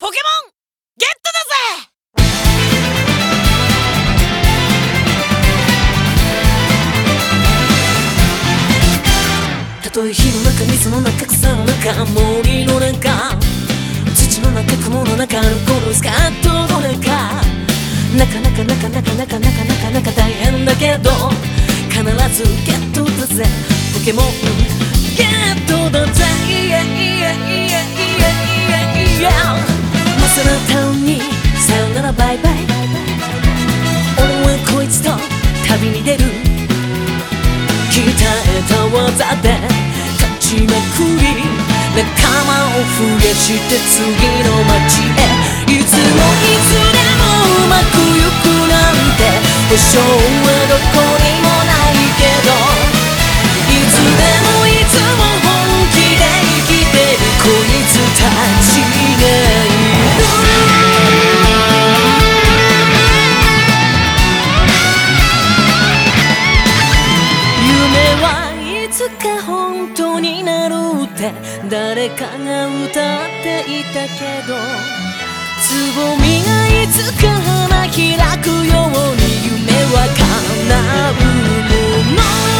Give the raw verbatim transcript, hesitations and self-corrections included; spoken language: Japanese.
ポケモンゲットだぜ。たとえ火の中、水の中、草の中、森の中、土の中、雲の中、このスカートの中、なかなかなかなかなかなかなかなか大変だけど必ずゲットだぜ。ポケモンゲットだぜ。イエイエイエイエイエイエイ。マサラタウンにさよならバイバイ。俺はこいつと旅に出る。鍛えた技で勝ちまくり、仲間を増やして次の街へ。いつもいつでもうまくいくなんて保証はどこにもないけど、いつでもいつも本気で生きてるこいつたちがいる。夢はいつか本当になるって誰かが歌っていたけど、つぼみがいつか花開くように夢は叶うもの。